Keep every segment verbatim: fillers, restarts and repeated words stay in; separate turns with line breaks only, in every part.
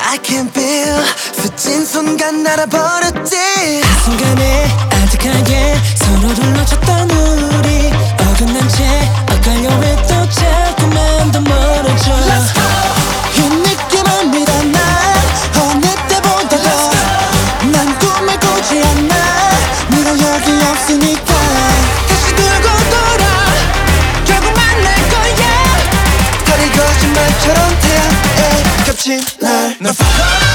I can feel 스친 순간 날아버렸지.
그 순간에 아득하게 서로를 놓쳤던 우리 어긋난 채 엇갈려 왜 또 자꾸만 더 멀어져.
Let's go. 이 느낌을 믿어 난 어느 때보다도 난 꿈을 꾸지 않아. 네가 여기 없으니까 다시 들고 돌아 결국 만날 거야. 다리 거짓말처럼 태양에 겹친 날 널 follow.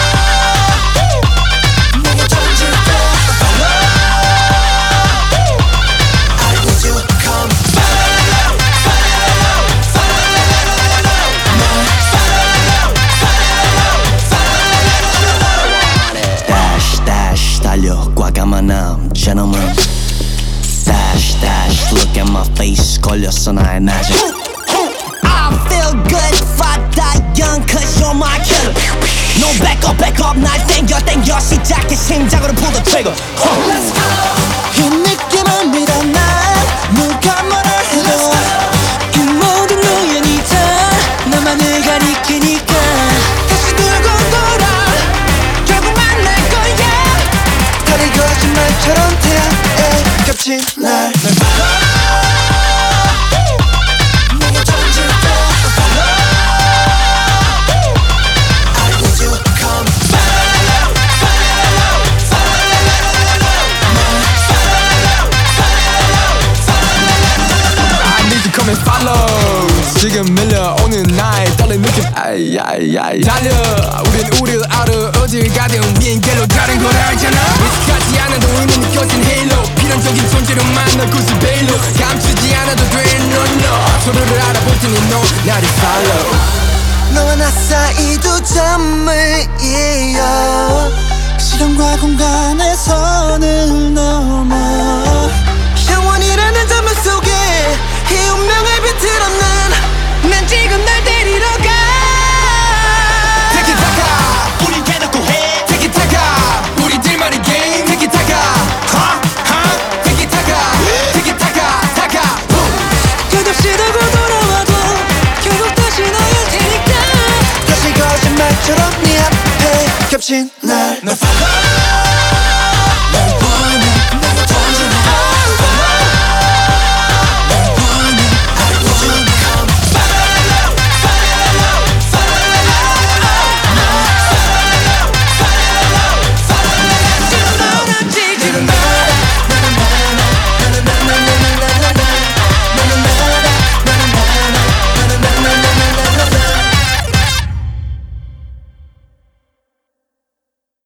내가 던질 때 follow. I need you come follow follow follow 널 follow follow follow.
Dash dash 달려 과감한 남 gentleman. Dash dash look at my face 걸렸어 나의 낮에. I feel good fat young cause you're my killer. No back up back up 날 땡겨 땡겨 시작해 심장으로 pull the trigger.
Let's go. 이 느낌을 믿어 난 누가 뭐라 해도
이 모든 우연이 다 나만을 가리키니까
다시 들고 돌아 결국 만날 거야. 다리 거짓말처럼 태양에 겹친 날 널 follow. 내가 던질 때 follow. I need you come follow follow follow 널 follow follow.
I need you come and follow. 지금 밀려오는 나의 떨린 느낌 아이 아이 아이 달려. 우린 우릴 알아 어딜 가든 위엔 길로 다른 걸 알잖아. 의식하지 않아도 이미 느껴진 헤일로 필연적인 존재로 만나 굳이 베일로 감추지 않아도 돼 no no. 서로를 알아볼 테니 너 나를 follow.
너와 나 사이 두 점을 이어 시간과 공간의 선을 넘어 영원이라는 점을 속에 이 운명을 비틀어 난 난 지금 날 데리러 가.
Take it taka 우린 대놓고 해. Take it taka 우리들만의 게임. Take it taka huh huh. Take it taka Take it taka taka boom.
끝없이 돌고 돌아와도 결국 다시 너일 테니까
다시 거짓말처럼 네 앞에 겹친 날
널 follow.